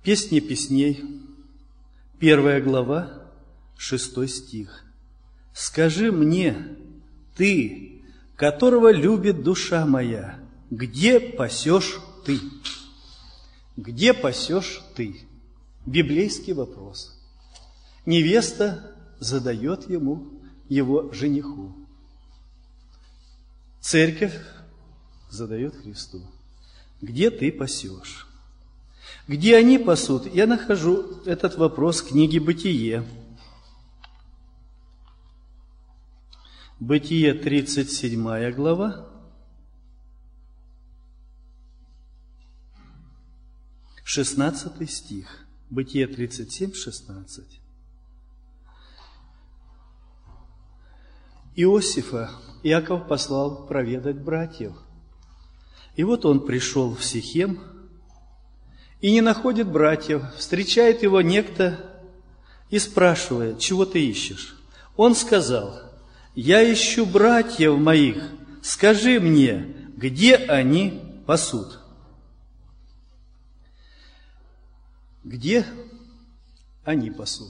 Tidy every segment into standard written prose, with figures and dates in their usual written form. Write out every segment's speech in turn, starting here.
Песни песней, 1 глава, 6 стих. «Скажи мне, ты, которого любит душа моя, где пасешь ты?» Где пасешь ты? Библейский вопрос. Невеста задает ему, его жениху. Церковь задает Христу. Где ты пасешь? Где они пасут? Я нахожу этот вопрос в книге «Бытие». Бытие, 37 глава, 16 стих. Бытие 37, 16. Иосифа Иаков послал проведать братьев. И вот он пришел в Сихем и не находит братьев. Встречает его некто и спрашивает: чего ты ищешь? Он сказал: я ищу братьев моих, скажи мне, где они пасут? Где они пасут?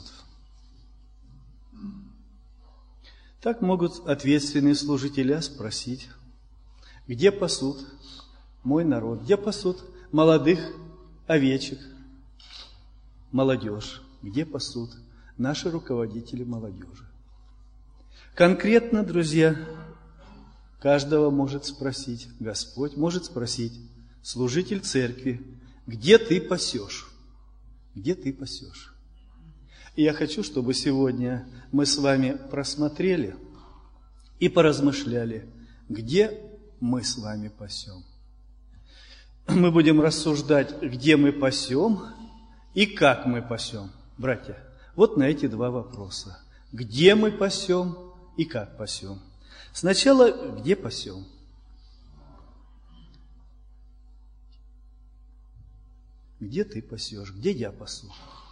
Так могут ответственные служители спросить: где пасут мой народ? Где пасут молодых овечек, молодежь? Где пасут наши руководители молодежи? Конкретно, друзья, каждого может спросить Господь, может спросить служитель церкви: где ты пасешь? Где ты пасешь? И я хочу, чтобы сегодня мы с вами просмотрели и поразмышляли, где мы с вами пасем. Мы будем рассуждать, где мы пасем и как мы пасем. Братья, вот на эти два вопроса. Где мы пасем и как пасем. Сначала, где пасем? Где ты пасешь? Где я пасу?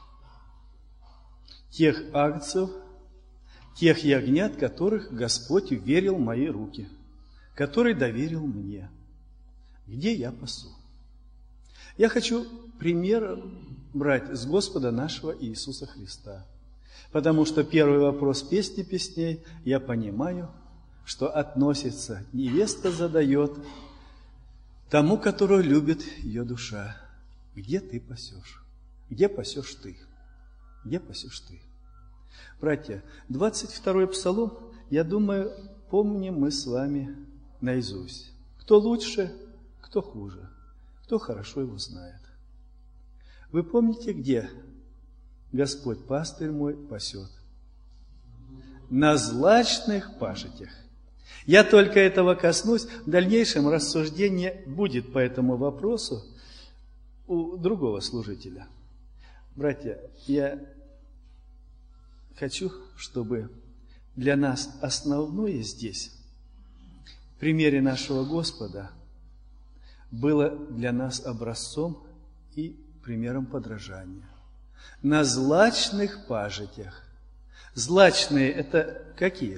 Тех агнцев, тех ягнят, которых Господь вверил в мои руки, который доверил мне. Где я пасу? Я хочу пример брать с Господа нашего Иисуса Христа. Потому что первый вопрос песни песней, я понимаю, что относится, невеста задает тому, которого любит ее душа. Где ты пасешь? Где пасешь ты? Где пасешь ты? Братья, 22-й псалом, я думаю, помним мы с вами наизусть. Кто лучше, кто хуже, кто хорошо его знает. Вы помните, где Господь, пастырь мой, пасет? На злачных пашетях. Я только этого коснусь. В дальнейшем рассуждение будет по этому вопросу у другого служителя. Братья, я хочу, чтобы для нас основное здесь, в примере нашего Господа, было для нас образцом и примером подражания. На злачных пажитях. Злачные – это какие?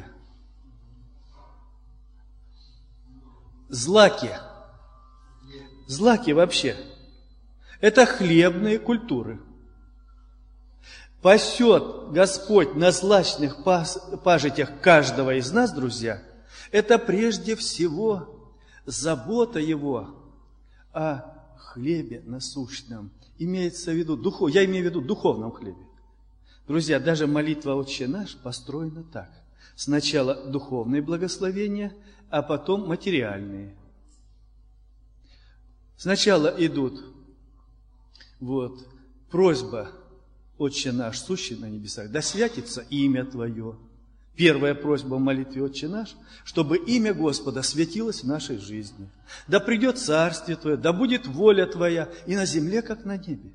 Злаки. Злаки вообще – это хлебные культуры. Пасет Господь на злачных пажитях каждого из нас, друзья, это прежде всего забота Его о хлебе насущном. Имеется в виду, я имею в виду духовном хлебе. Друзья, даже молитва «Отче наш» построена так. Сначала духовные благословения, а потом материальные. Сначала идут просьба «Отче наш, сущий на небесах, да святится имя Твое». Первая просьба в молитве «Отче наш», чтобы имя Господа светилось в нашей жизни. Да придет Царствие Твое, да будет воля Твоя и на земле, как на небе.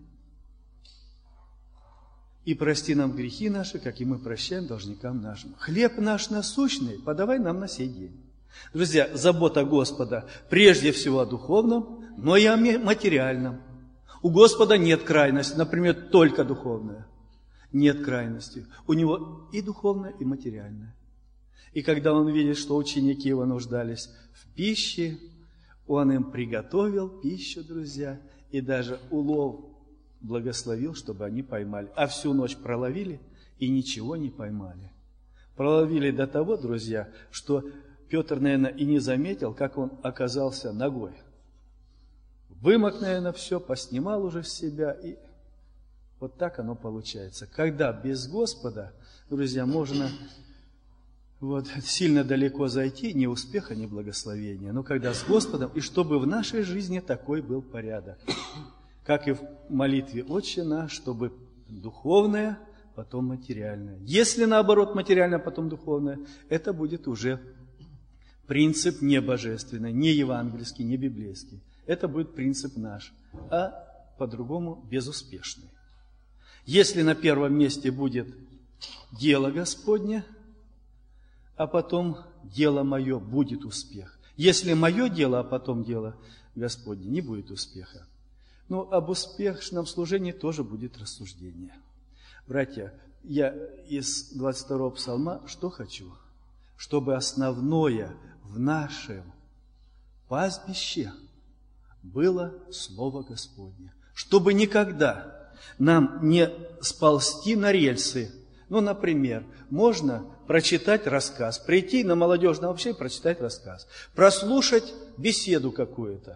И прости нам грехи наши, как и мы прощаем должникам нашим. Хлеб наш насущный подавай нам на сей день. Друзья, забота Господа прежде всего о духовном, но и о материальном. У Господа нет крайности, например, только духовная. Нет крайности. У Него и духовное, и материальное. И когда Он видит, что ученики Его нуждались в пище, Он им приготовил пищу, друзья, и даже улов благословил, чтобы они поймали. А всю ночь проловили и ничего не поймали. Проловили до того, друзья, что Петр, наверное, и не заметил, как он оказался ногой. Вымок, наверное, все, поснимал уже с себя, и вот так оно получается. Когда без Господа, друзья, можно сильно далеко зайти, ни успеха, ни благословения. Но когда с Господом, и чтобы в нашей жизни такой был порядок. Как и в молитве «Отче наш», чтобы духовное, потом материальное. Если наоборот материальное, потом духовное, это будет уже принцип не божественный, не евангельский, не библейский. Это будет принцип наш, а по-другому безуспешный. Если на первом месте будет дело Господне, а потом дело мое, будет успех. Если мое дело, а потом дело Господне, не будет успеха. Но об успешном служении тоже будет рассуждение. Братья, я из 22-го псалма что хочу? Чтобы основное в нашем пастбище было Слово Господне. Чтобы никогда нам не сползти на рельсы. Ну, например, можно прочитать рассказ, прийти на молодежное общение, прочитать рассказ, прослушать беседу какую-то,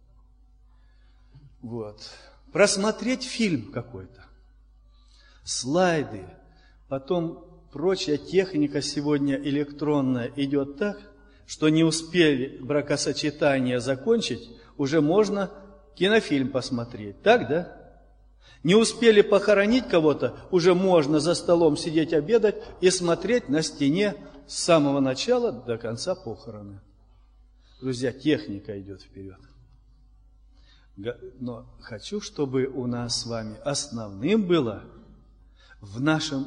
просмотреть фильм какой-то, слайды, потом прочая техника сегодня электронная идет так, что не успели бракосочетание закончить, уже можно кинофильм посмотреть. Так, да? Не успели похоронить кого-то, уже можно за столом сидеть обедать и смотреть на стене с самого начала до конца похороны. Друзья, техника идет вперед. Но хочу, чтобы у нас с вами основным было в нашем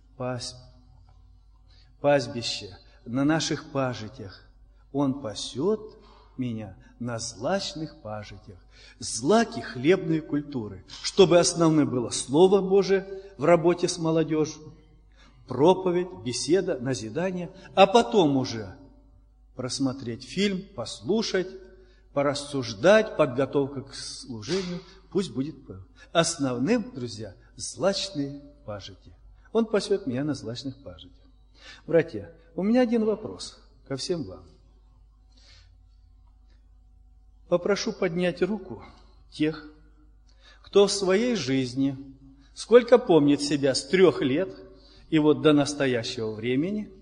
пастбище, на наших пажитях. Он пасет меня на злачных пажитях, злаки хлебной культуры, чтобы основным было Слово Божие в работе с молодежью, проповедь, беседа, назидание, а потом уже просмотреть фильм, послушать, порассуждать, подготовка к служению, пусть будет основным, друзья, злачные пажити. Он пасет меня на злачных пажитях. Братья, у меня один вопрос ко всем вам. Попрошу поднять руку тех, кто в своей жизни, сколько помнит себя с 3 лет и до настоящего времени,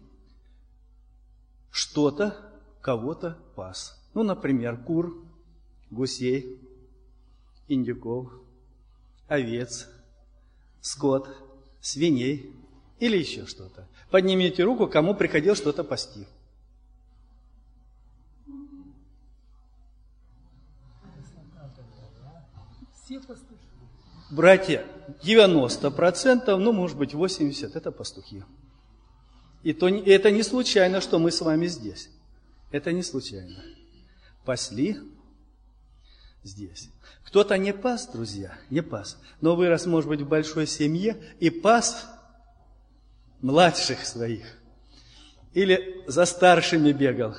что-то, кого-то пас. Ну, например, кур, гусей, индюков, овец, скот, свиней или еще что-то. Поднимите руку, кому приходил что-то пасти. Братья, 90%, ну, может быть, 80% это пастухи. И это не случайно, что мы с вами здесь. Это не случайно. Пасли здесь. Кто-то не пас, друзья, не пас, но вырос, может быть, в большой семье и пас младших своих. Или за старшими бегал.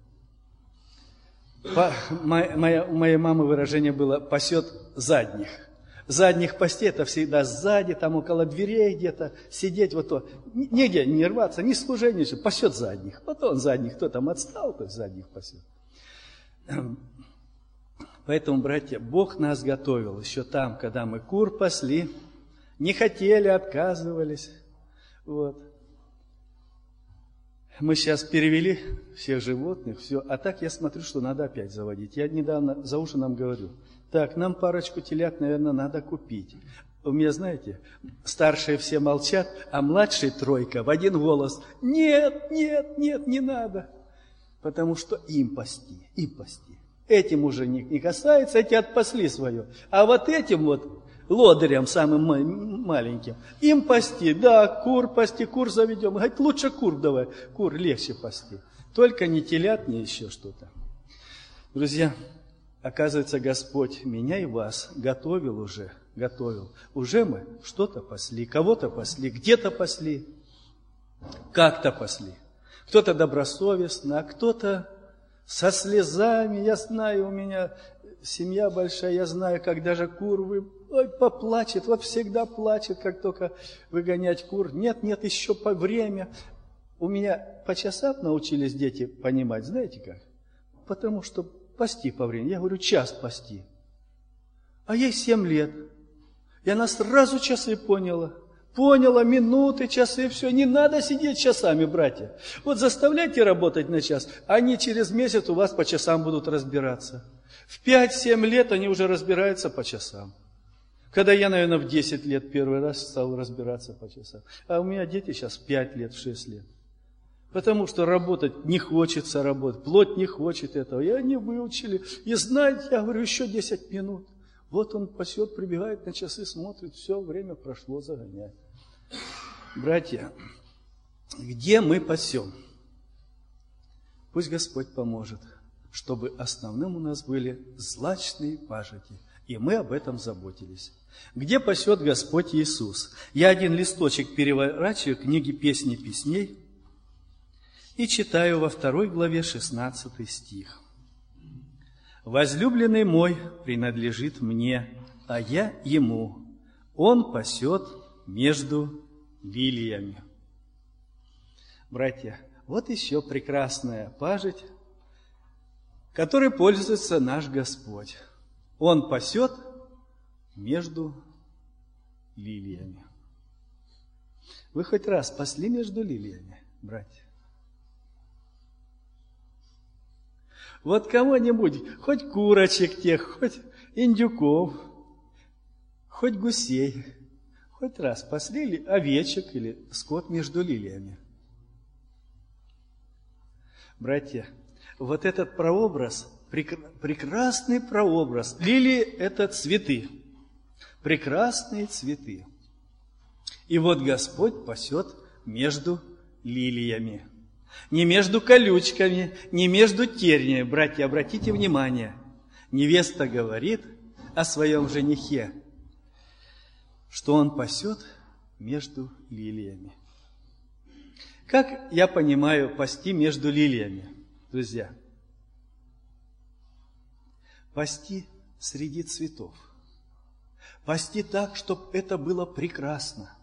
У моей мамы выражение было «пасет задних». Задних пасти, это всегда сзади, там около дверей где-то сидеть, нигде не рваться, ни служение, пасет задних. Потом задних, кто там отстал, то задних пасет. Поэтому, братья, Бог нас готовил еще там, когда мы кур пасли, не хотели, отказывались. Мы сейчас перевели всех животных, все. А так я смотрю, что надо опять заводить. Я недавно за ужином говорю, так, нам парочку телят, наверное, надо купить. У меня, знаете, старшие все молчат, а младшие 3 в один голос: нет, нет, нет, не надо. Потому что им пасти, им пасти. Этим уже не касается, эти отпасли свое. А этим лодырям, самым маленьким, им пасти. Да, кур пасти, кур заведем. Говорит, лучше кур давай, кур легче пасти. Только не телят, не еще что-то. Друзья, оказывается, Господь меня и вас готовил уже. Уже мы что-то пасли, кого-то пасли, где-то пасли, как-то пасли. Кто-то добросовестно, а кто-то со слезами. Я знаю, у меня семья большая, я знаю, как даже кур поплачет, вот всегда плачет, как только выгонять кур. Нет, еще по время. У меня по часам научились дети понимать, знаете как? Потому что пасти по времени. Я говорю, час пасти. А ей 7 лет. И она сразу часы поняла. Поняла, минуты, часы, все. Не надо сидеть часами, братья. Вот заставляйте работать на час, они через месяц у вас по часам будут разбираться. В 5-7 лет они уже разбираются по часам. Когда я, наверное, в 10 лет первый раз стал разбираться по часам. А у меня дети сейчас в 5 лет, в 6 лет. Потому что работать не хочется работать, плоть не хочет этого. И они выучили. И знаете, я говорю, еще 10 минут. Вот он пасет, прибегает на часы, смотрит, все, время прошло, загоняет. Братья, где мы пасем? Пусть Господь поможет, чтобы основным у нас были злачные пажити, и мы об этом заботились. Где пасет Господь Иисус? Я один листочек переворачиваю книги «Песни песней» и читаю во 2 главе 16 стих. «Возлюбленный мой принадлежит мне, а я ему. Он пасет между лилиями». Братья, вот еще прекрасная пажить, которой пользуется наш Господь. Он пасет между лилиями. Вы хоть раз пасли между лилиями, братья? Вот кого-нибудь, хоть курочек тех, хоть индюков, хоть гусей, хоть раз пасли овечек или скот между лилиями. Братья, вот этот прообраз, прекрасный прообраз. Лилии – это цветы, прекрасные цветы. И вот Господь пасет между лилиями. Не между колючками, не между терниями. Братья, обратите внимание, невеста говорит о своем женихе, что он пасет между лилиями. Как я понимаю пасти между лилиями, друзья? Пасти среди цветов. Пасти так, чтобы это было прекрасно.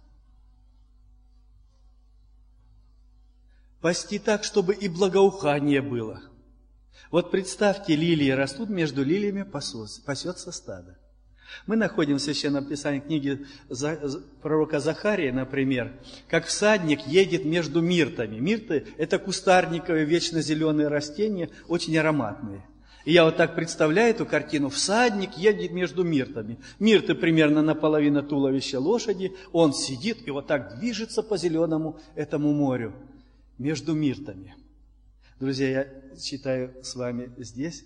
Пасти так, чтобы и благоухание было. Вот представьте, лилии растут, между лилиями пасется стадо. Мы находим в Священном Писании книги пророка Захария, например, как всадник едет между миртами. Мирты – это кустарниковые, вечно зеленые растения, очень ароматные. И я вот так представляю эту картину. Всадник едет между миртами. Мирты примерно наполовину туловища лошади. Он сидит и вот так движется по зеленому этому морю. Между миртами. Друзья, я читаю с вами здесь.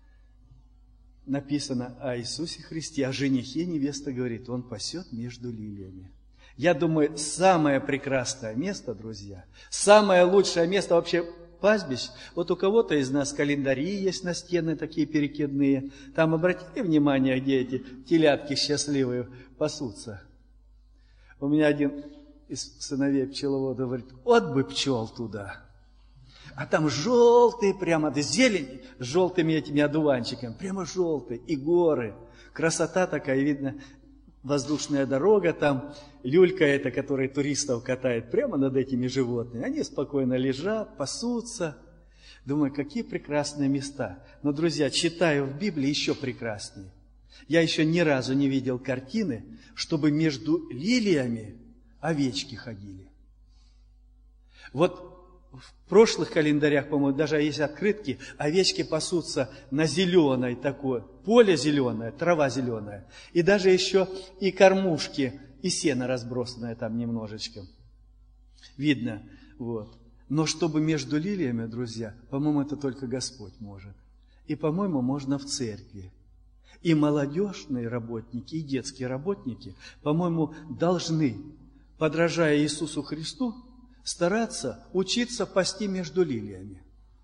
Написано о Иисусе Христе, о женихе невеста говорит, он пасет между лилиями. Я думаю, самое прекрасное место, друзья, самое лучшее место вообще пастбищ. Вот у кого-то из нас календари есть на стены такие перекидные. Там обратите внимание, где эти телятки счастливые пасутся. У меня один из сыновей пчеловода говорит, вот бы пчел туда. А там желтые прямо, да зелень, с желтыми этими одуванчиками, прямо желтые, и горы. Красота такая, видно, воздушная дорога, там люлька эта, которая туристов катает, прямо над этими животными. Они спокойно лежат, пасутся. Думаю, какие прекрасные места. Но, друзья, читаю в Библии еще прекраснее. Я еще ни разу не видел картины, чтобы между лилиями овечки ходили. Вот в прошлых календарях, по-моему, даже есть открытки, овечки пасутся на зеленой такой, поле зеленое, трава зеленая. И даже еще и кормушки, и сено разбросанное там немножечко. Видно, вот. Но чтобы между лилиями, друзья, по-моему, это только Господь может. И, по-моему, можно в церкви. И молодежные работники, и детские работники, по-моему, должны, подражая Иисусу Христу, стараться учиться пасти между лилиями.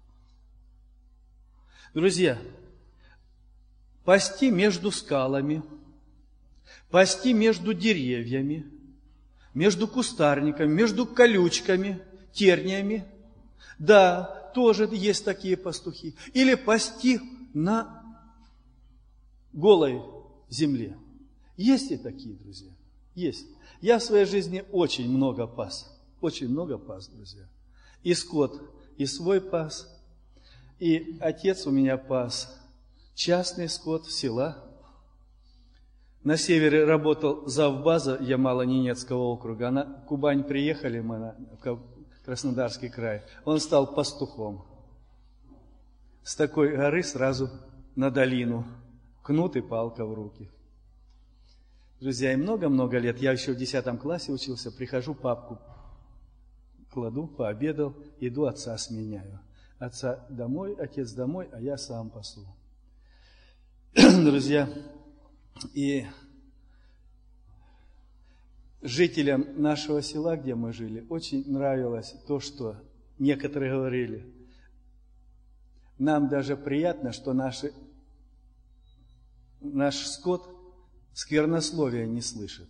Друзья, пасти между скалами, пасти между деревьями, между кустарниками, между колючками, терниями. Да, тоже есть такие пастухи. Или пасти на голой земле. Есть и такие, друзья. Есть. Я в своей жизни очень много пас. Очень много пас, друзья. И скот, и свой пас. И отец у меня пас частный скот в села. На севере работал завбаза Ямало-Ненецкого округа. На Кубань приехали мы, в Краснодарский край. Он стал пастухом. С такой горы сразу на долину. Кнут и палка в руки. Друзья, и много-много лет, я еще в 10 классе учился, прихожу, папку кладу, пообедал, иду, отца сменяю. Отца домой, отец домой, а я сам пасу. Друзья, и жителям нашего села, где мы жили, очень нравилось то, что некоторые говорили. Нам даже приятно, что наш скот сквернословия не слышит.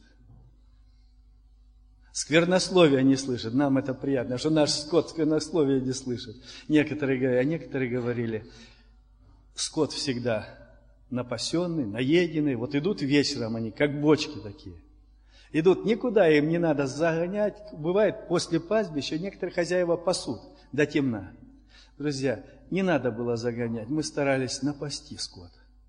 Сквернословия не слышит. Нам это приятно, что наш скот сквернословия не слышит. Некоторые говорили, скот всегда напасенный, наеденный. Вот идут вечером они, как бочки такие. Идут, никуда им не надо загонять. Бывает, после пастбища некоторые хозяева пасут до темна. Друзья, не надо было загонять. Мы старались напасти скот.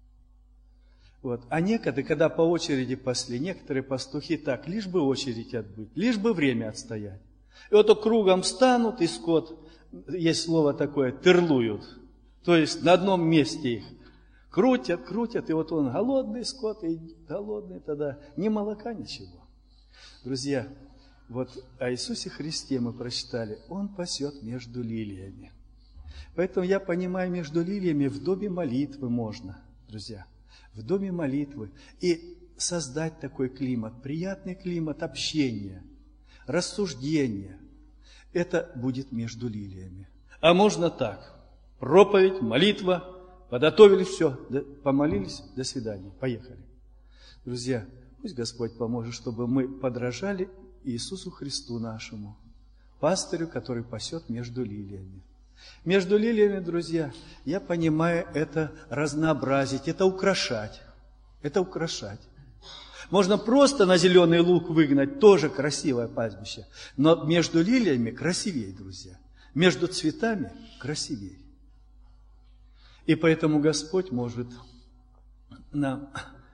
Вот. А некоторые, когда по очереди пасли, некоторые пастухи так, лишь бы очередь отбыть, лишь бы время отстоять. И вот кругом станут, и скот, есть слово такое, тырлуют. То есть на одном месте их крутят, и вот он голодный скот, и голодный тогда, ни молока, ничего. Друзья, вот о Иисусе Христе мы прочитали, Он пасет между лилиями. Поэтому я понимаю, между лилиями в доме молитвы можно, друзья. В доме молитвы, и создать такой климат, приятный климат общения, рассуждения. Это будет между лилиями. А можно так. Проповедь, молитва, подготовили все, помолились, до свидания, поехали. Друзья, пусть Господь поможет, чтобы мы подражали Иисусу Христу нашему, пастырю, который пасет между лилиями. Между лилиями, друзья, я понимаю, это разнообразить, это украшать. Это украшать. Можно просто на зеленый луг выгнать, тоже красивое пастбище. Но между лилиями красивее, друзья. Между цветами красивее. И поэтому Господь может нам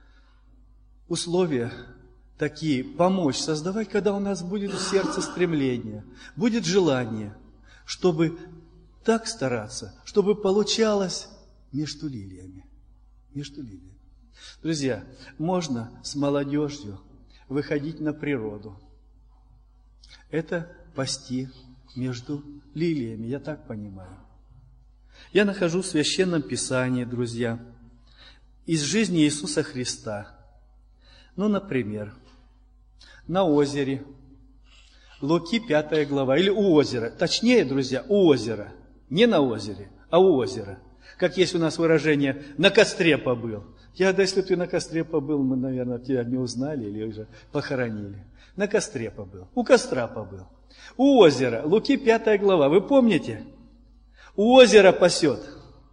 условия такие помочь создавать, когда у нас будет в сердце стремление, будет желание, чтобы так стараться, чтобы получалось между лилиями. Между лилиями. Друзья, можно с молодежью выходить на природу. Это пасти между лилиями, я так понимаю. Я нахожу в Священном Писании, друзья, из жизни Иисуса Христа. Ну, например, на озере, Луки 5 глава, или у озера, точнее, друзья, у озера. Не на озере, а у озера. Как есть у нас выражение, на костре побыл. Если ты на костре побыл, мы, наверное, тебя не узнали или уже похоронили. На костре побыл, у костра побыл. У озера, Луки 5 глава, вы помните? У озера пасет.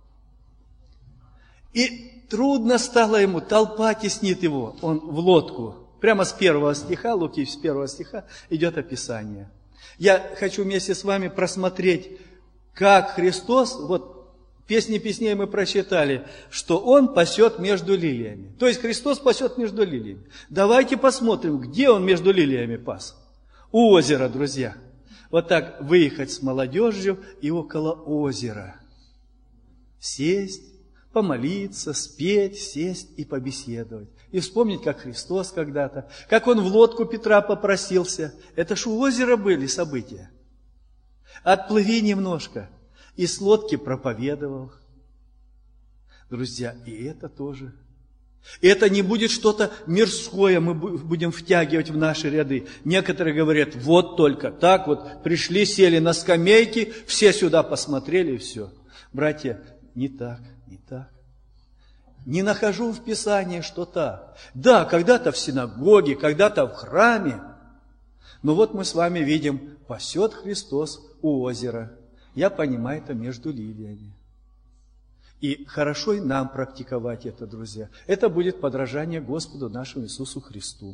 И трудно стало ему, толпа теснит его, он в лодку. Прямо с 1 стиха, Луки с 1 стиха идет описание. Я хочу вместе с вами просмотреть, как Христос, вот песни песней мы прочитали, что Он пасет между лилиями. То есть Христос пасет между лилиями. Давайте посмотрим, где Он между лилиями пас. У озера, друзья. Вот так выехать с молодежью и около озера. Сесть, помолиться, спеть, сесть и побеседовать. И вспомнить, как Христос когда-то, как Он в лодку Петра попросился. Это ж у озера были события. Отплыви немножко. И с лодки проповедовал. Друзья, и это тоже. Это не будет что-то мирское, мы будем втягивать в наши ряды. Некоторые говорят, вот только так вот, пришли, сели на скамейки, все сюда посмотрели и все. Братья, не так, не так. Не нахожу в Писании, что так. Да, когда-то в синагоге, когда-то в храме. Но вот мы с вами видим, пасет Христос у озера. Я понимаю, это между лилиями. И хорошо и нам практиковать это, друзья. Это будет подражание Господу нашему Иисусу Христу.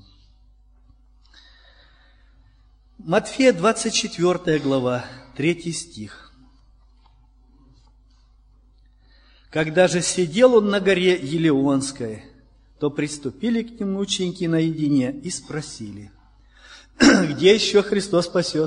Матфея 24 глава, 3 стих. «Когда же сидел он на горе Елеонской, то приступили к нему ученики наедине и спросили, где еще Христос спасет?»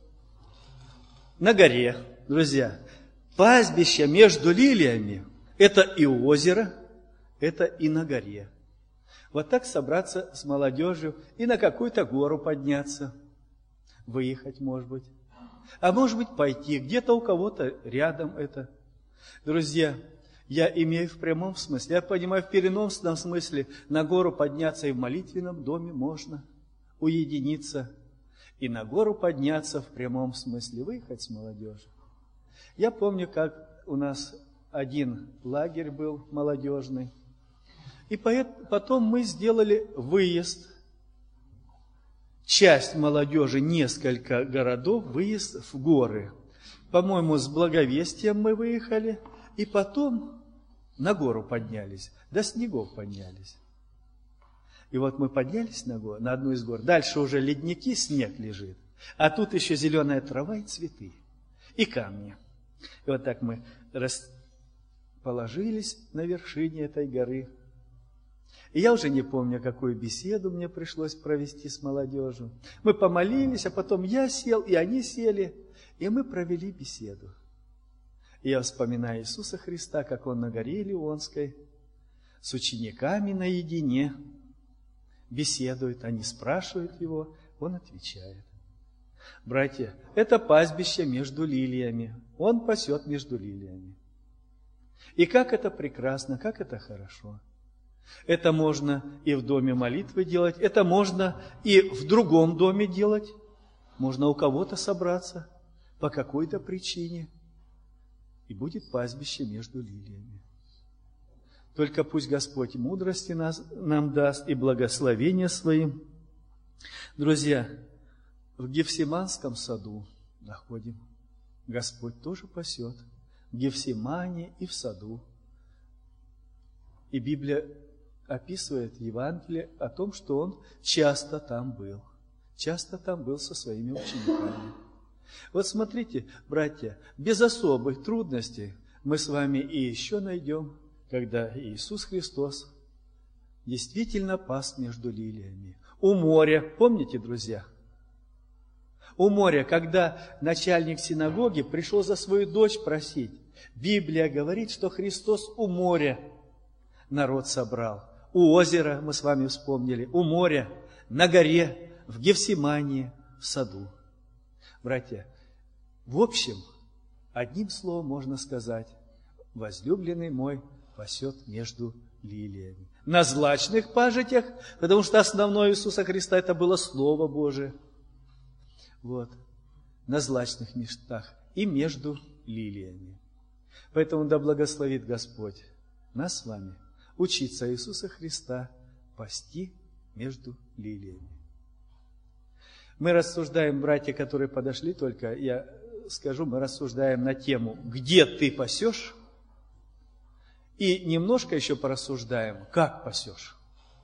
На горе, друзья. Пастбище между лилиями – это и озеро, это и на горе. Вот так собраться с молодежью и на какую-то гору подняться, выехать, может быть. А может быть, пойти, где-то у кого-то рядом это. Друзья, я имею в прямом смысле, я понимаю в переносном смысле, на гору подняться и в молитвенном доме можно уединиться, и на гору подняться в прямом смысле, выехать с молодежью. Я помню, как у нас один лагерь был молодежный, и потом мы сделали выезд, часть молодежи, несколько городов, выезд в горы. По-моему, с Благовестием мы выехали, и потом на гору поднялись, до снегов поднялись. И вот мы поднялись на одну из гор, дальше уже ледники, снег лежит, а тут еще зеленая трава и цветы, и камни. И вот так мы расположились на вершине этой горы. И я уже не помню, какую беседу мне пришлось провести с молодежью. Мы помолились, а потом я сел, и они сели, и мы провели беседу. И я вспоминаю Иисуса Христа, как Он на горе Елеонской с учениками наедине беседует. Они спрашивают Его, Он отвечает. Братья, это пастбище между лилиями. Он пасет между лилиями. И как это прекрасно, как это хорошо. Это можно и в доме молитвы делать, это можно и в другом доме делать. Можно у кого-то собраться по какой-то причине. И будет пастбище между лилиями. Только пусть Господь мудрости нам даст и благословения своим. Друзья, в Гефсиманском саду находим. Господь тоже пасет. В Гефсимане и в саду. И Библия описывает в Евангелии о том, что Он часто там был. Часто там был со своими учениками. Вот смотрите, братья, без особых трудностей мы с вами и еще найдем, когда Иисус Христос действительно пас между лилиями. У моря, помните, друзья? У моря, когда начальник синагоги пришел за свою дочь просить, Библия говорит, что Христос у моря народ собрал. У озера, мы с вами вспомнили, у моря, на горе, в Гефсимании, в саду. Братья, в общем, одним словом можно сказать, возлюбленный мой пасет между лилиями. На злачных пажитях, потому что основное Иисуса Христа это было Слово Божие. Вот, на злачных местах и между лилиями. Поэтому да благословит Господь нас с вами учиться Иисуса Христа пасти между лилиями. Мы рассуждаем, братья, которые подошли только, я скажу, мы рассуждаем на тему, где ты пасешь, и немножко еще порассуждаем, как пасешь.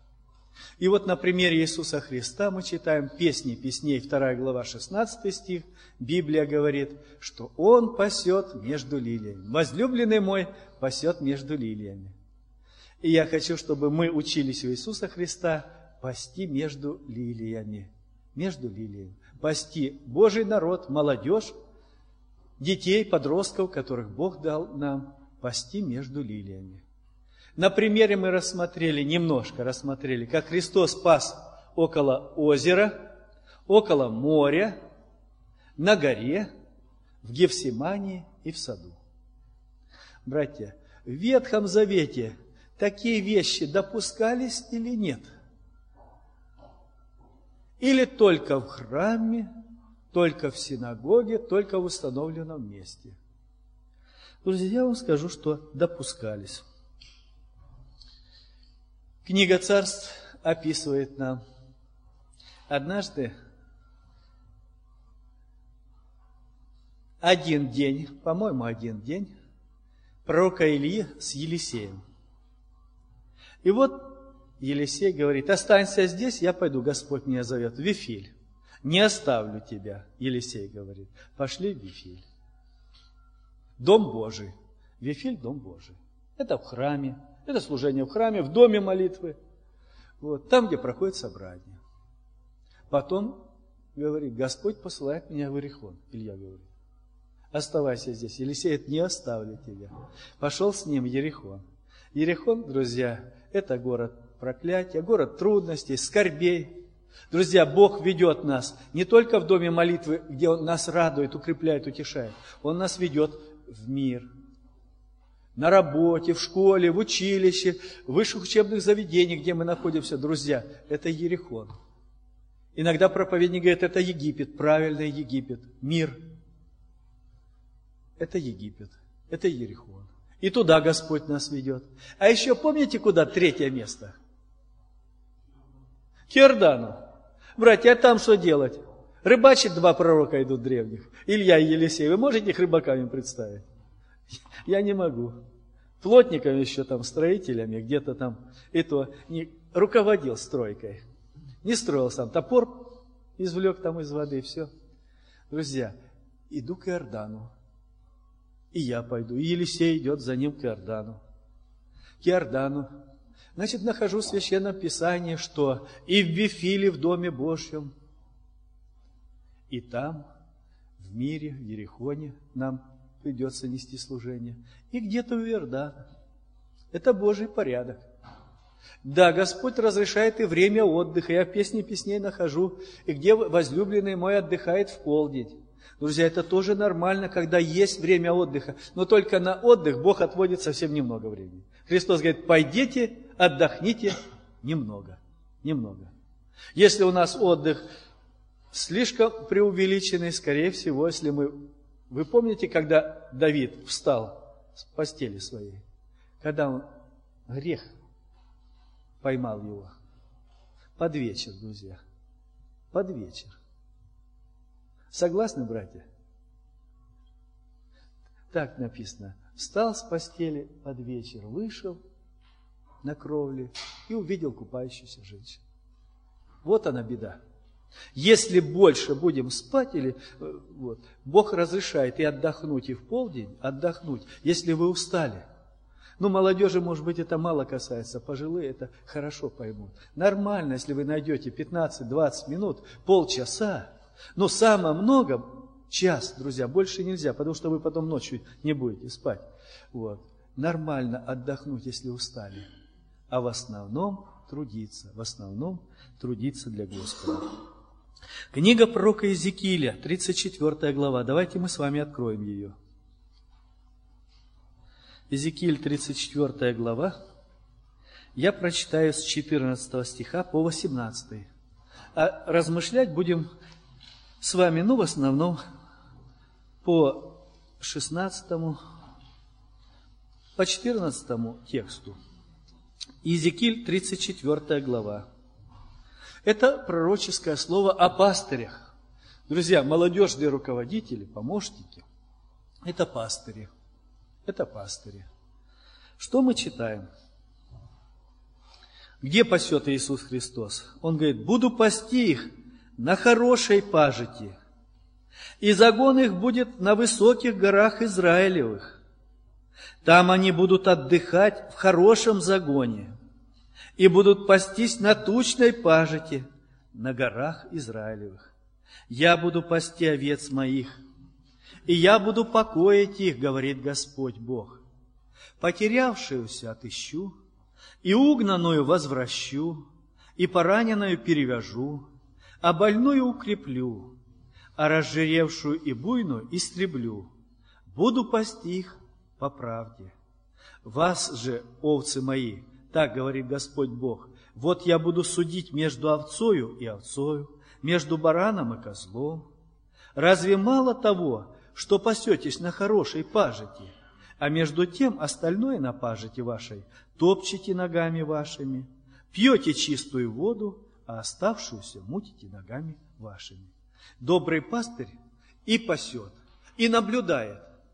И вот на примере Иисуса Христа мы читаем Песни песней, 2 глава, 16 стих. Библия говорит, что Он пасет между лилиями. Возлюбленный мой пасет между лилиями. И я хочу, чтобы мы учились у Иисуса Христа пасти между лилиями. Между лилиями. Пасти Божий народ, молодежь, детей, подростков, которых Бог дал нам, пасти между лилиями. На примере мы немножко рассмотрели, как Христос пас около озера, около моря, на горе, в Гефсимании и в саду. Братья, в Ветхом Завете такие вещи допускались или нет? Или только в храме, только в синагоге, только в установленном месте? Друзья, я вам скажу, что допускались. Книга Царств описывает нам. Однажды один день пророка Ильи с Елисеем. И вот Елисей говорит: останься здесь, я пойду, Господь меня зовет в Вифиль. Не оставлю тебя, Елисей говорит. Пошли в Вифиль. Дом Божий. Вифиль – дом Божий. Это в храме, это служение в храме, в доме молитвы. Вот, там, где проходит собрание. Потом, говорит, Господь посылает меня в Иерихон. Илья говорит: оставайся здесь. Елисей говорит: не оставлю тебя. Пошел с ним в Иерихон. Иерихон, друзья, это город проклятия, город трудностей, скорбей. Друзья, Бог ведет нас не только в доме молитвы, где Он нас радует, укрепляет, утешает. Он нас ведет в мир. На работе, в школе, в училище, в высших учебных заведениях, где мы находимся, друзья, это Иерихон. Иногда проповедник говорит: это Египет, правильный Египет, мир. Это Египет, это Иерихон. И туда Господь нас ведет. А еще помните, куда третье место? К Иордану. Братья, а там что делать? Рыбачить два пророка идут древних, Илья и Елисей. Вы можете их рыбаками представить? Я не могу. Плотниками еще там, строителями, где-то там, и то не руководил стройкой. Не строил сам, топор извлек там из воды, и все. Друзья, иду к Иордану. И я пойду, и Елисей идет за ним к Иордану. К Иордану. Значит, нахожу в Священном Писании, что и в Вифиле, в Доме Божьем, и там, в мире, в Иерихоне нам придется нести служение. И где-то у Иордана. Это Божий порядок. Да, Господь разрешает и время отдыха. Я в Песне песней нахожу, и где возлюбленный мой отдыхает в полдень. Друзья, это тоже нормально, когда есть время отдыха. Но только на отдых Бог отводит совсем немного времени. Христос говорит: пойдите, отдохните немного. Немного. Если у нас отдых слишком преувеличенный, скорее всего, если мы... Вы помните, когда Давид встал с постели своей? Когда он грех поймал его? Под вечер, друзья. Под вечер. Согласны, братья? Так написано. Встал с постели под вечер, вышел на кровле и увидел купающуюся женщину. Вот она беда. Если больше будем спать, Бог разрешает и отдохнуть, и в полдень отдохнуть, если вы устали. Ну, молодежи, может быть, это мало касается, пожилые это хорошо поймут. Нормально, если вы найдете 15-20 минут, полчаса, но самое много час, друзья, больше нельзя, потому что вы потом ночью не будете спать. Вот. Нормально отдохнуть, если устали, а в основном трудиться для Господа. Книга пророка Иезекииля, 34 глава. Давайте мы с вами откроем ее. Иезекииль, 34 глава. Я прочитаю с 14 стиха по 18. А размышлять будем с вами, в основном по 16, по 14 тексту. Иезекииль, 34 глава. Это пророческое слово о пастырях. Друзья, молодежные руководители, помощники – это пастыри. Это пастыри. Что мы читаем? Где пасет Иисус Христос? Он говорит: буду пасти их на хорошей пажити, и загон их будет на высоких горах Израилевых. Там они будут отдыхать в хорошем загоне и будут пастись на тучной пажити на горах Израилевых. Я буду пасти овец моих, и я буду покоить их, говорит Господь Бог. Потерявшуюся отыщу, и угнанную возвращу, и пораненную перевяжу, а больную укреплю, а разжиревшую и буйную истреблю. Буду пасти их по правде. Вас же, овцы мои, так говорит Господь Бог, вот я буду судить между овцою и овцою, между бараном и козлом. Разве мало того, что пасетесь на хорошей пажити, а между тем остальное на пажити вашей топчете ногами вашими, пьете чистую воду, а оставшуюся мутите ногами вашими. Добрый пастырь и пасет, и наблюдает,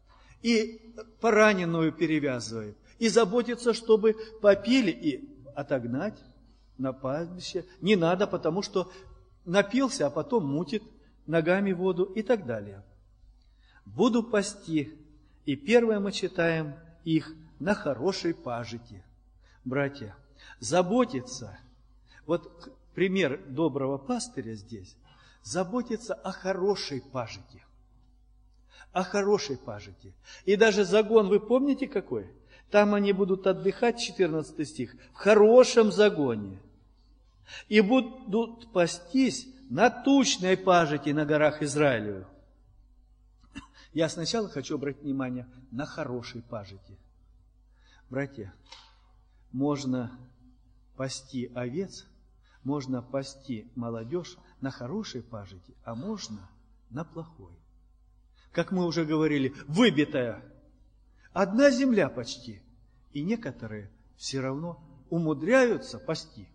и пораненную перевязывает, и заботится, чтобы попили, и отогнать на пастбище не надо, потому что напился, а потом мутит ногами воду и так далее. Буду пасти, и первое мы читаем их на хорошей пажити. Братья, заботиться, вот пример доброго пастыря здесь, заботиться о хорошей пажити. О хорошей пажити. И даже загон, вы помните какой? Там они будут отдыхать, 14 стих, в хорошем загоне. И будут пастись на тучной пажити на горах Израилевых. Я сначала хочу обратить внимание на хорошей пажити. Братья, можно пасти овец, можно пасти молодежь на хорошей пажити, а можно на плохой. Как мы уже говорили, выбитая одна земля почти, и некоторые все равно умудряются пасти.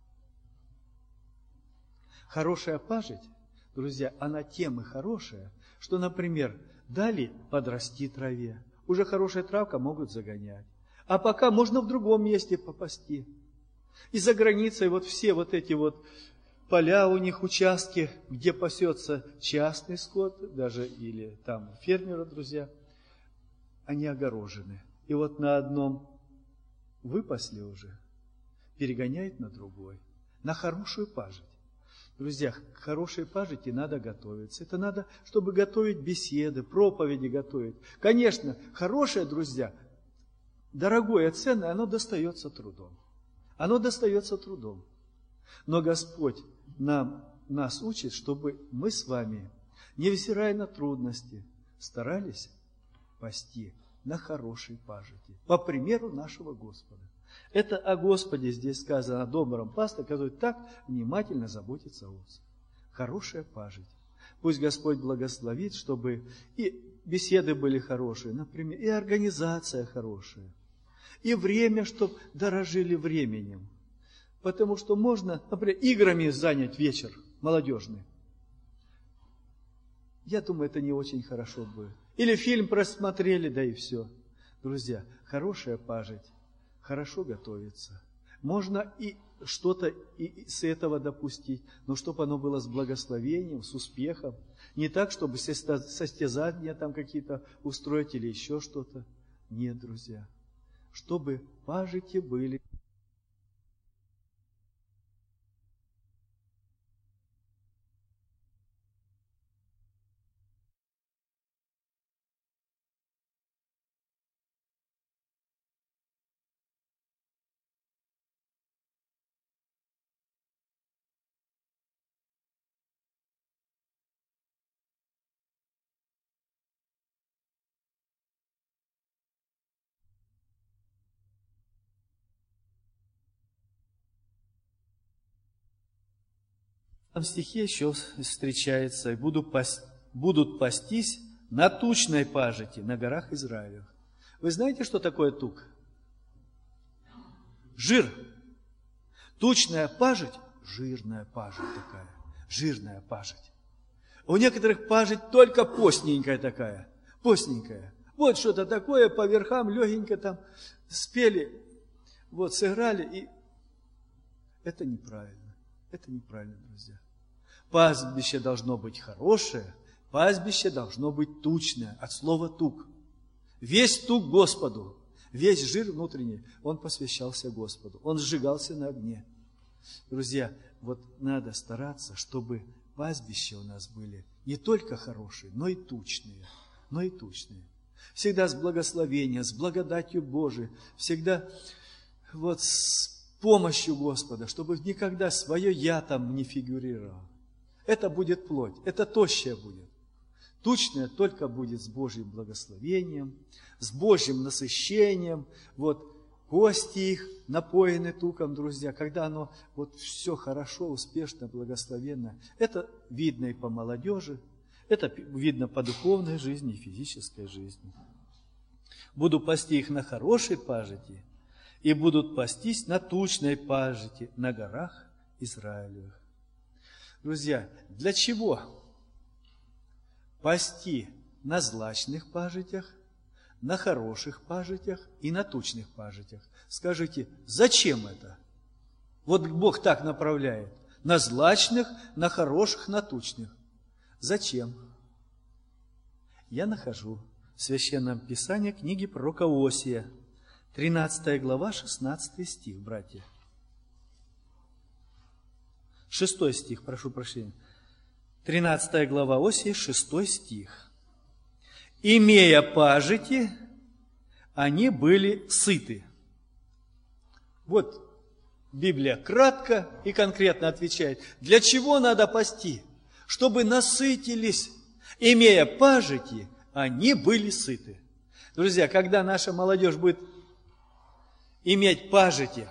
Хорошая пажить, друзья, она тем и хорошая, что, например, дали подрасти траве, уже хорошая травка могут загонять, а пока можно в другом месте попасти. И за границей вот все вот эти вот поля у них, участки, где пасется частный скот, даже или там фермеры, друзья, они огорожены. И вот на одном выпасли уже, перегоняет на другой, на хорошую пажить. Друзья, к хорошей пажити надо готовиться. Это надо, чтобы готовить беседы, проповеди готовить. Конечно, хорошее, друзья, дорогое, ценное, оно достается трудом. Оно достается трудом. Но Господь нас учит, чтобы мы с вами, невзирая на трудности, старались пасти на хорошей пажити, по примеру нашего Господа. Это о Господе здесь сказано, о добром пастыре, который так внимательно заботится о овцах. Хорошая пажить. Пусть Господь благословит, чтобы и беседы были хорошие, например, и организация хорошая, и время, чтобы дорожили временем. Потому что можно, например, играми занять вечер молодежный. Я думаю, это не очень хорошо будет. Или фильм просмотрели, да и все. Друзья, хорошая пажить, хорошо готовиться. Можно и что-то и с этого допустить, но чтобы оно было с благословением, с успехом. Не так, чтобы состязания там какие-то устроить или еще что-то. Нет, друзья. Чтобы пажити были. В стихе еще встречается, и будут пастись на тучной пажити на горах Израилевых. Вы знаете, что такое тук? Жир. Тучная пажить, жирная пажить такая, жирная пажить. У некоторых пажить только постненькая такая, постненькая. Вот что-то такое по верхам, легенько там спели, вот сыграли, и это неправильно. Это неправильно, друзья. Пастбище должно быть хорошее, пастбище должно быть тучное, от слова тук. Весь тук Господу, весь жир внутренний, он посвящался Господу, он сжигался на огне. Друзья, вот надо стараться, чтобы пастбища у нас были не только хорошие, но и тучные, Всегда с благословением, с благодатью Божией, всегда вот с помощью Господа, чтобы никогда свое «я» там не фигурировало. Это будет плоть, это тощее будет. Тучное только будет с Божьим благословением, с Божьим насыщением. Вот кости их напоены туком, друзья, когда оно вот все хорошо, успешно, благословенно. Это видно и по молодежи, это видно по духовной жизни и физической жизни. Буду пасти их на хорошей пажити, и будут пастись на тучной пажити на горах Израилевых. Друзья, для чего пасти на злачных пажитях, на хороших пажитях и на тучных пажитях. Скажите, зачем это? Вот Бог так направляет. На злачных, на хороших, на тучных. Зачем? Я нахожу в Священном Писании книги пророка Осия, 13 глава, 16 стих, братья. 6 стих, прошу прощения. 13 глава Осии, 6 стих. «Имея пажити, они были сыты». Вот Библия кратко и конкретно отвечает. Для чего надо пасти? Чтобы насытились. Имея пажити, они были сыты. Друзья, когда наша молодежь будет иметь пажити,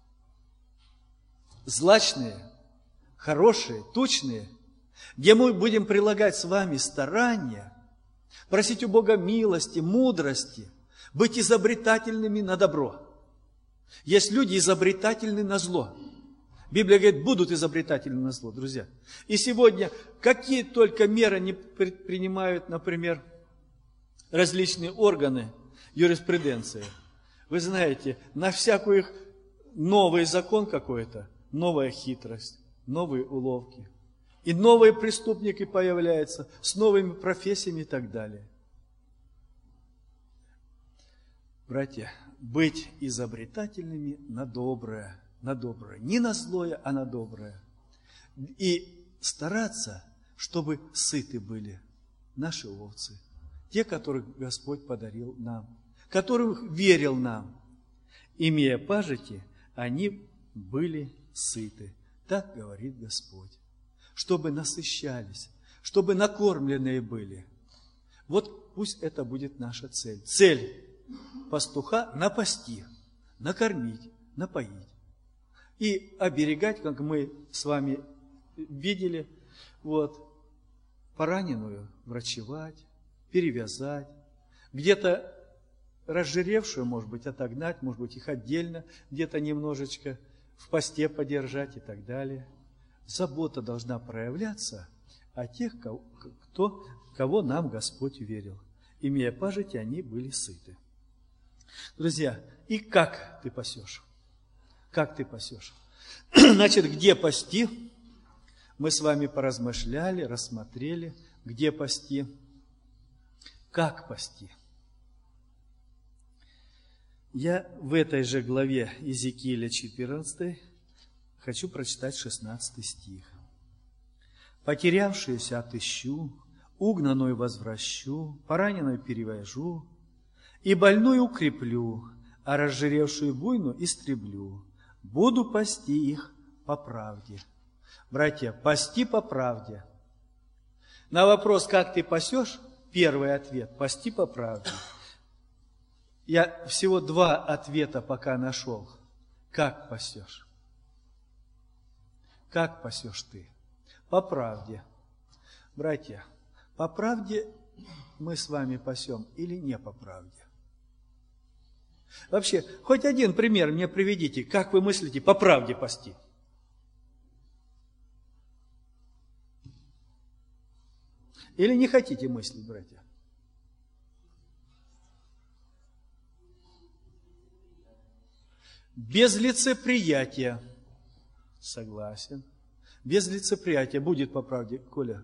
злачные, хорошие, тучные, где мы будем прилагать с вами старания, просить у Бога милости, мудрости, быть изобретательными на добро. Есть люди изобретательны на зло. Библия говорит, будут изобретательны на зло, друзья. И сегодня какие только меры не предпринимают, например, различные органы юриспруденции. Вы знаете, на всякую их новый закон какой-то, новая хитрость, новые уловки. И новые преступники появляются с новыми профессиями и так далее. Братья, быть изобретательными на доброе. Не на злое, а на доброе. И стараться, чтобы сыты были наши овцы, те, которых Господь подарил нам, которых верил нам. Имея пажити, они были сыты. Так говорит Господь. Чтобы насыщались, чтобы накормленные были. Вот пусть это будет наша цель. Цель пастуха – напасти, накормить, напоить. И оберегать, как мы с вами видели, вот, пораненную врачевать, перевязать, где-то разжиревшую, может быть, отогнать, может быть, их отдельно, где-то немножечко в посте подержать и так далее. Забота должна проявляться о тех, кого нам Господь верил. Имея пажити, они были сыты. Друзья, и как ты пасешь? Как ты пасешь? Значит, где пасти? Мы с вами поразмышляли, рассмотрели, где пасти. Как пасти? Я в этой же главе Иезекииля 14 хочу прочитать 16 стих. «Потерявшуюся отыщу, угнанную возвращу, пораненную перевяжу, и больную укреплю, а разжиревшую буйну истреблю. Буду пасти их по правде». Братья, пасти по правде. На вопрос, как ты пасешь, первый ответ – пасти по правде. Я всего 2 ответа пока нашел. Как пасешь? Как пасешь ты? По правде. Братья, по правде мы с вами пасем или не по правде? Вообще, хоть один пример мне приведите, как вы мыслите по правде пасти? Или не хотите мыслить, братья? Без лицеприятия. Согласен. Без лицеприятия будет по правде, Коля.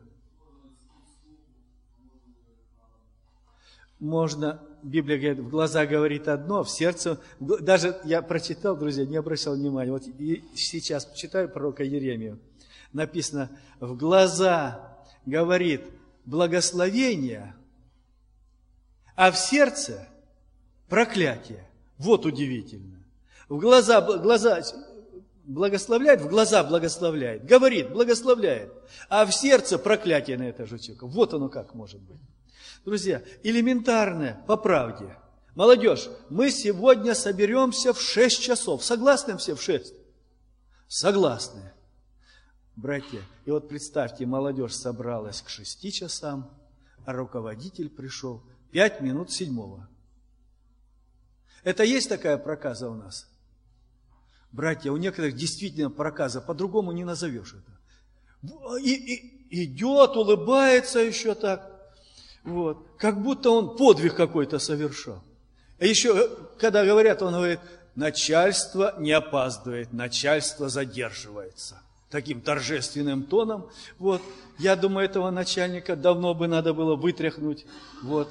Можно, Библия говорит, в глаза говорит одно, в сердце... Даже я прочитал, друзья, не обращал внимания. Вот и сейчас читаю пророка Иеремию. Написано, в глаза говорит благословение, а в сердце проклятие. Вот удивительно. В глаза благословляет, в глаза благословляет, говорит, благословляет, а в сердце проклятие на этого человека. Вот оно как может быть. Друзья, элементарное, по правде. Молодежь, мы сегодня соберемся в 6 часов. Согласны все в 6? Согласны. Братья, и вот представьте, молодежь собралась к 6 часам, а руководитель пришел 5 минут 7. Это есть такая проказа у нас? Братья, у некоторых действительно проказа, по-другому не назовешь это. И идет, улыбается еще так. Вот. Как будто он подвиг какой-то совершал. А еще, когда говорят, он говорит, начальство не опаздывает, начальство задерживается. Таким торжественным тоном. Вот. Я думаю, этого начальника давно бы надо было вытряхнуть вот,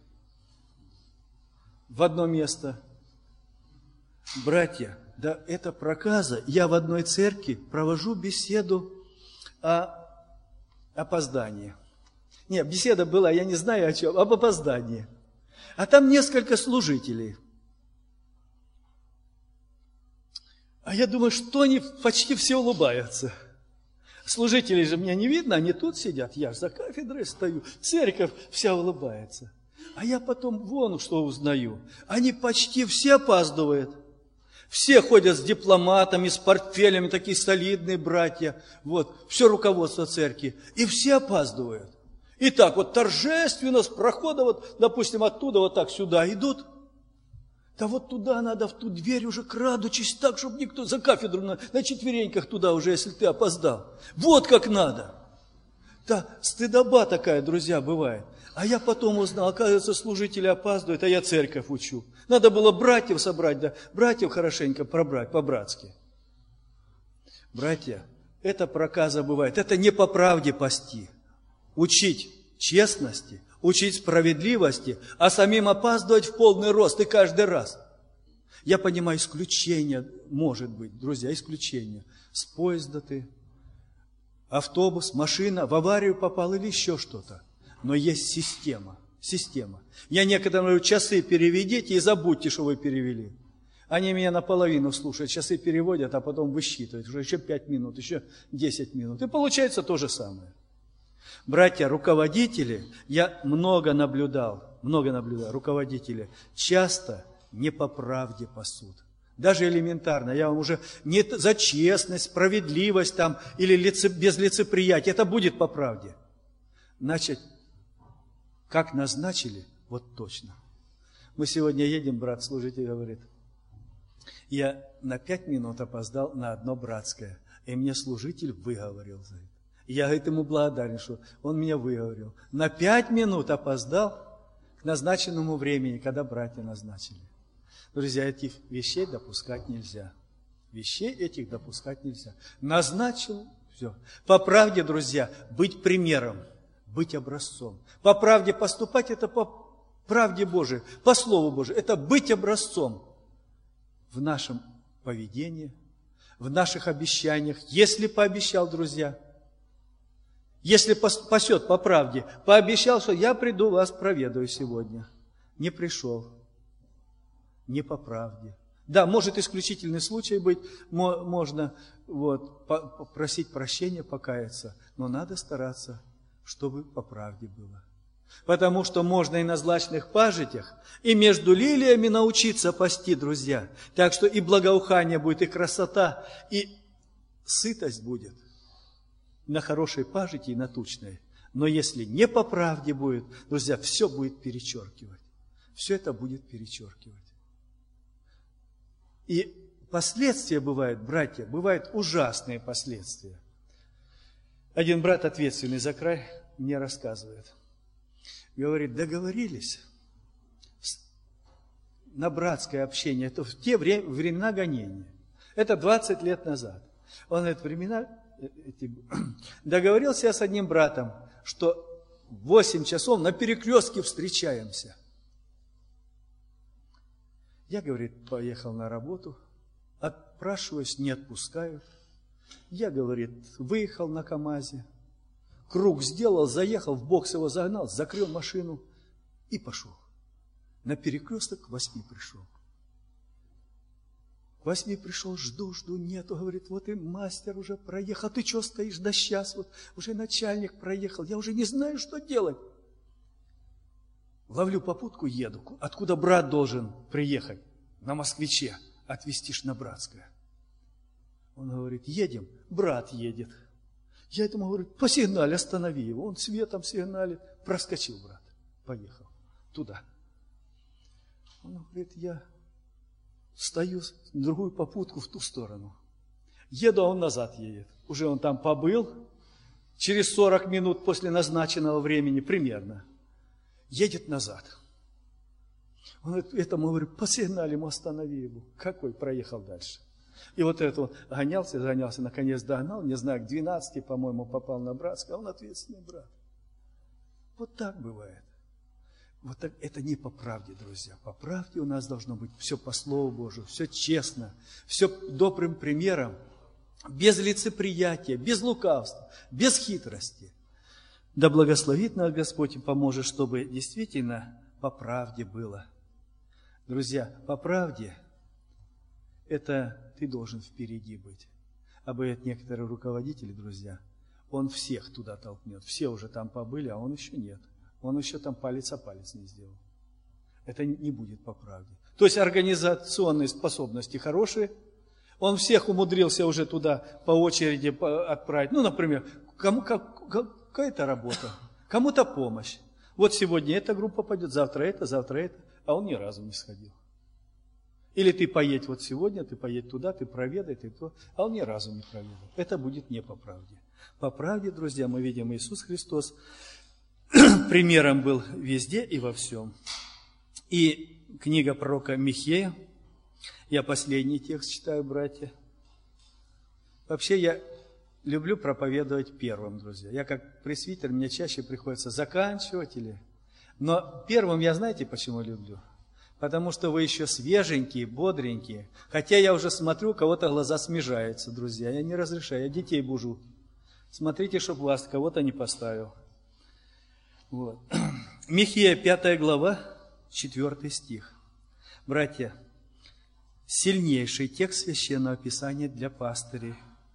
в одно место. Братья, да это проказа. Я в одной церкви провожу беседу о опоздании. Нет, беседа была, я не знаю о чем, об опоздании. А там несколько служителей. А я думаю, что они почти все улыбаются. Служителей же мне не видно, они тут сидят, я же за кафедрой стою, церковь вся улыбается. А я потом вон что узнаю, они почти все опаздывают. Все ходят с дипломатами, с портфелями, такие солидные братья, вот, все руководство церкви, и все опаздывают. И так вот торжественно с прохода, вот, допустим, оттуда вот так сюда идут. Да вот туда надо, в ту дверь уже крадучись так, чтобы никто за кафедру на четвереньках туда уже, если ты опоздал. Вот как надо. Да, стыдоба такая, друзья, бывает. А я потом узнал, оказывается, служители опаздывают, а я церковь учу. Надо было братьев собрать, да, братьев хорошенько пробрать, по-братски. Братья, это проказа бывает, это не по правде пасти. Учить честности, учить справедливости, а самим опаздывать в полный рост и каждый раз. Я понимаю, исключение может быть, друзья, исключение. С поезда ты, автобус, машина, в аварию попал или еще что-то. Но есть система. Я некоторым говорю, часы переведите и забудьте, что вы перевели. Они меня наполовину слушают, часы переводят, а потом высчитывают. Уже еще 5 минут, еще 10 минут. И получается то же самое. Братья, руководители, я много наблюдал, руководители часто не по правде пасут. Даже элементарно, я вам уже не за честность, справедливость там, или без лицеприятия, это будет по правде. Значит, как назначили, вот точно. Мы сегодня едем, брат служитель говорит, я на 5 минут опоздал на одно братское, и мне служитель выговорил за это. Я, говорит, ему благодарен, что он меня выговорил. На 5 минут опоздал к назначенному времени, когда братья назначили. Друзья, этих вещей допускать нельзя. Назначил, все. По правде, друзья, быть примером, быть образцом. По правде поступать, это по правде Божией, по Слову Божию. Это быть образцом в нашем поведении, в наших обещаниях. Если пообещал, друзья, если пасет по правде, пообещал, что я приду, вас проведаю сегодня. Не пришел. Не по правде. Да, может исключительный случай быть, можно вот, попросить прощения, покаяться, но надо стараться, чтобы по правде было. Потому что можно и на злачных пажитях, и между лилиями научиться пасти, друзья. Так что и благоухание будет, и красота, и сытость будет на хорошей пажити и на тучной. Но если не по правде будет, друзья, все будет перечеркивать. Все это будет перечеркивать. И последствия бывают, братья, бывают ужасные последствия. Один брат, ответственный за край, мне рассказывает. Говорит, договорились на братское общение. Это в те времена гонения. Это 20 лет назад. Он говорит, договорился я с одним братом, что в 8 часов на перекрестке встречаемся. Я, говорит, поехал на работу, отпрашиваюсь, не отпускают. Я, говорит, выехал на КамАЗе, круг сделал, заехал, в бокс его загнал, закрыл машину и пошел. На перекресток к 8 пришел. К 8 пришел, жду, нету, говорит, вот и мастер уже проехал, ты что стоишь, да сейчас вот, уже начальник проехал, я уже не знаю, что делать. Ловлю попутку, еду, откуда брат должен приехать, на Москвиче, отвезтишь на Братское. Он говорит, едем, брат едет. Я этому говорю, посигналь, останови его. Он светом сигналит, проскочил брат, поехал туда. Он говорит, я стою, другую попутку в ту сторону. Еду, а он назад едет. Уже он там побыл, через 40 минут после назначенного времени примерно. едет назад. Он этому говорит, по сигналу останови его. Какой проехал дальше. И вот это он гонялся, наконец догнал, не знаю, к 12, по-моему, попал на Братское, а он ответственный брат. Вот так бывает. Вот так, это не по правде, друзья. По правде у нас должно быть все по Слову Божию, все честно, все добрым примером, без лицеприятия, без лукавства, без хитрости. Да благословит нас Господь и поможет, чтобы действительно по правде было. Друзья, по правде это ты должен впереди быть. А бывают некоторые руководители, друзья, он всех туда толкнет. Все уже там побыли, а он еще нет. Он еще там палец о палец не сделал. Это не будет по правде. То есть организационные способности хорошие. Он всех умудрился уже туда по очереди отправить. Ну, например, какая-то работа, кому-то помощь. Вот сегодня эта группа пойдет, завтра это, а он ни разу не сходил. Или ты поедь вот сегодня, ты поедь туда, ты проведай, ты то, а он ни разу не проведал. Это будет не по правде. По правде, друзья, мы видим, Иисус Христос примером был везде и во всем. И книга пророка Михея, я последний текст читаю, братья. Вообще я люблю проповедовать первым, друзья. Я как пресвитер, мне чаще приходится заканчивать Но первым я знаете, почему люблю? Потому что вы еще свеженькие, бодренькие. Хотя я уже смотрю, у кого-то глаза смежаются, друзья. Я не разрешаю, я детей бужу. Смотрите, чтобы вас кого-то не поставил. Вот. Михея, 5 глава, 4 стих. Братья, сильнейший текст Священного Писания для пастырей.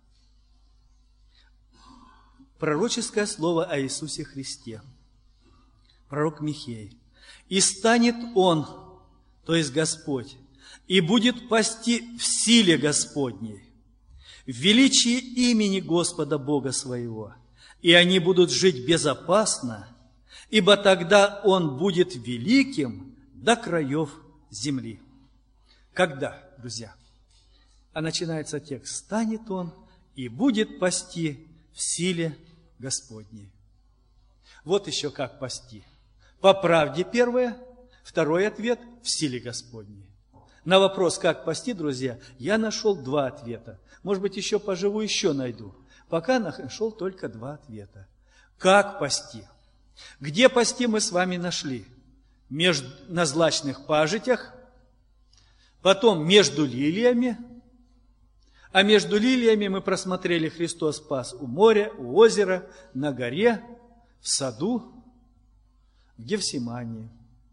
Пророческое слово о Иисусе Христе. Пророк Михей. «И станет Он, то есть Господь, и будет пасти в силе Господней, в величии имени Господа Бога своего, и они будут жить безопасно, ибо тогда Он будет великим до краев земли». Когда, друзья? А начинается текст: «Станет Он и будет пасти в силе Господней». Вот еще как пасти. По правде первое, второй ответ – в силе Господней. На вопрос, как пасти, друзья, я нашел 2 ответа. Может быть, еще поживу, еще найду. Пока нашел только 2 ответа. Как пасти? Где пасти мы с вами нашли? На злачных пажитях, потом между лилиями. А между лилиями мы просмотрели, Христос пас у моря, у озера, на горе, в саду, в Гефсимании.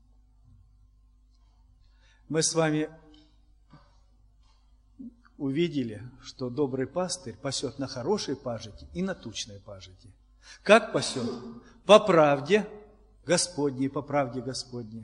Мы с вами увидели, что добрый пастырь пасет на хорошей пажити и на тучной пажити. Как пасет? По правде Господней, по правде Господней.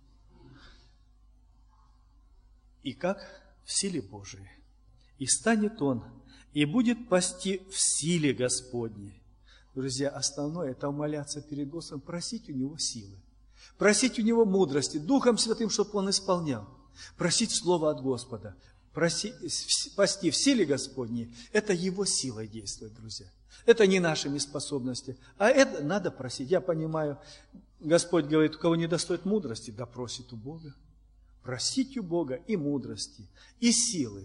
И как? В силе Божией. «И станет Он, и будет пасти в силе Господней». Друзья, основное – это умоляться перед Господом, просить у Него силы, просить у Него мудрости, Духом Святым, чтобы Он исполнял, просить Слово от Господа, пасти в силе Господней – это Его силой действует, друзья. Это не нашими способностями, а это надо просить. Я понимаю, Господь говорит, у кого не достает мудрости, да просит у Бога. Просить у Бога и мудрости, и силы.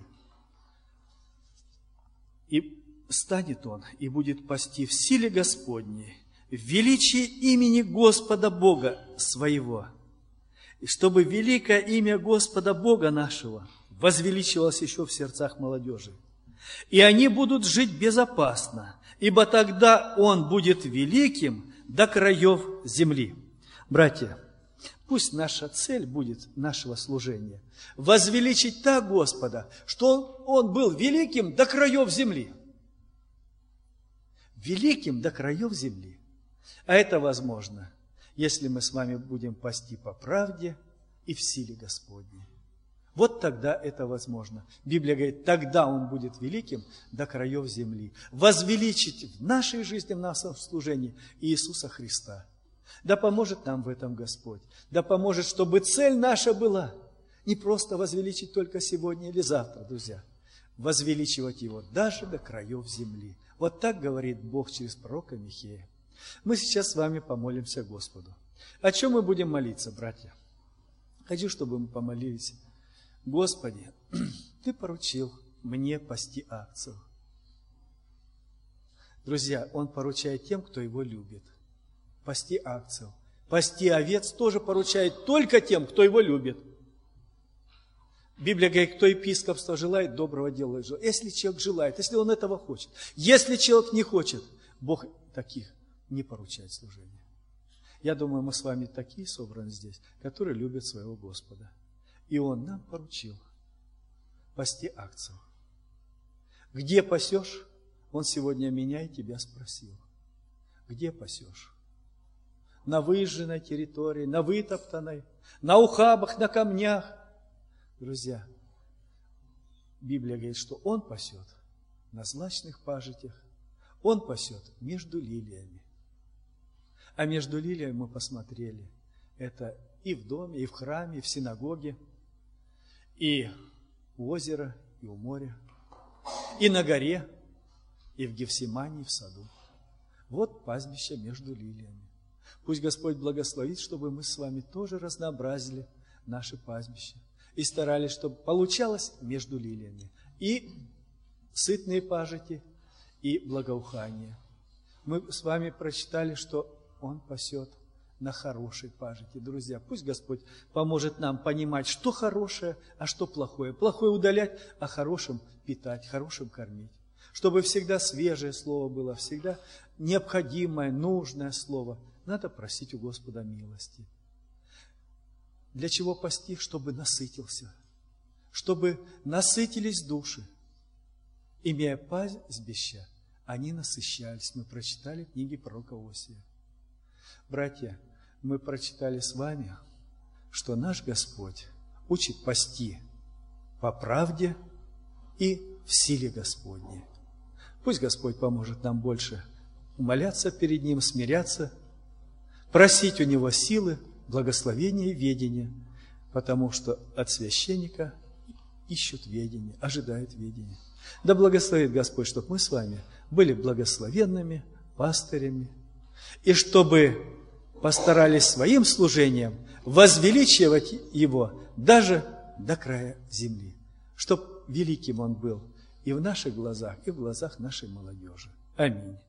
И станет Он, и будет пасти в силе Господней, в величии имени Господа Бога своего, и чтобы великое имя Господа Бога нашего возвеличивалось еще в сердцах молодежи. И они будут жить безопасно, ибо тогда Он будет великим до краев земли. Братья, пусть наша цель будет нашего служения возвеличить так Господа, что Он был великим до краев земли. Великим до краев земли. А это возможно, если мы с вами будем пасти по правде и в силе Господней. Вот тогда это возможно. Библия говорит, тогда Он будет великим до краев земли. Возвеличить в нашей жизни, в нашем служении Иисуса Христа. Да поможет нам в этом Господь. Да поможет, чтобы цель наша была не просто возвеличить только сегодня или завтра, друзья. Возвеличивать Его даже до краев земли. Вот так говорит Бог через пророка Михея. Мы сейчас с вами помолимся Господу. О чем мы будем молиться, братья? Хочу, чтобы мы помолились. Господи, Ты поручил мне пасти овцев. Друзья, Он поручает тем, кто Его любит. Пасти овцев. Пасти овец тоже поручает только тем, кто Его любит. Библия говорит, кто епископство желает, доброго дела желает. Если человек желает, если он этого хочет. Если человек не хочет, Бог таких не поручает служение. Я думаю, мы с вами такие собраны здесь, которые любят своего Господа. И Он нам поручил пасти овцев. Где пасешь? Он сегодня меня и тебя спросил. Где пасешь? На выжженной территории, на вытоптанной, на ухабах, на камнях. Друзья, Библия говорит, что Он пасет на злачных пажитях, Он пасет между лилиями. А между лилиями мы посмотрели, это и в доме, и в храме, и в синагоге, и у озера, и у моря, и на горе, и в Гефсимании, и в саду. Вот пастбище между лилиями. Пусть Господь благословит, чтобы мы с вами тоже разнообразили наши пастбища и старались, чтобы получалось между лилиями и сытные пажити, и благоухание. Мы с вами прочитали, что Он пасет на хорошей пажити. Друзья, пусть Господь поможет нам понимать, что хорошее, а что плохое. Плохое удалять, а хорошим питать, хорошим кормить. Чтобы всегда свежее слово было, всегда необходимое, нужное слово. Надо просить у Господа милости. Для чего пасти? Чтобы насытился. Чтобы насытились души. Имея пастбища, они насыщались. Мы прочитали в книге пророка Осия. Братья, мы прочитали с вами, что наш Господь учит пасти по правде и в силе Господней. Пусть Господь поможет нам больше умоляться перед Ним, смиряться, просить у Него силы, благословения и ведения, потому что от священника ищут ведение, ожидают ведения. Да благословит Господь, чтобы мы с вами были благословенными пастырями, и чтобы постарались своим служением возвеличивать Его даже до края земли, чтобы великим Он был и в наших глазах, и в глазах нашей молодежи. Аминь.